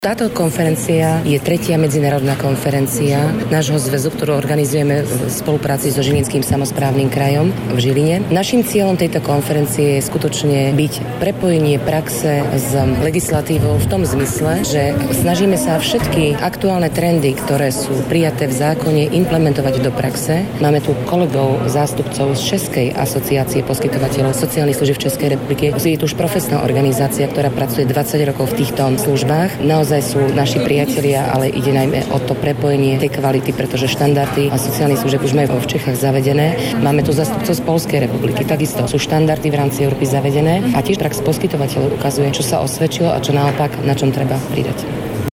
Táto konferencia je 3. medzinárodná konferencia nášho zväzu, ktorú organizujeme v spolupráci so Žilinským samosprávnym krajom v Žiline. Naším cieľom tejto konferencie je skutočne byť prepojenie praxe s legislatívou v tom zmysle, že snažíme sa všetky aktuálne trendy, ktoré sú prijaté v zákone, implementovať do praxe. Máme tu kolegov, zástupcov z Českej asociácie poskytovateľov sociálnych služieb v Českej republike. Je tu už profesná organizácia, ktorá pracuje 20 rokov v týchto službách. Naozaj sú naši priatelia, ale ide najmä o to prepojenie tej kvality, pretože štandardy a sociálnych služieb už majú v Čechách zavedené. Máme tu zástupcov z Poľskej republiky, takisto sú štandardy v rámci Európy zavedené a tiež prax poskytovateľov ukazuje, čo sa osvedčilo a čo naopak, na čom treba pridať.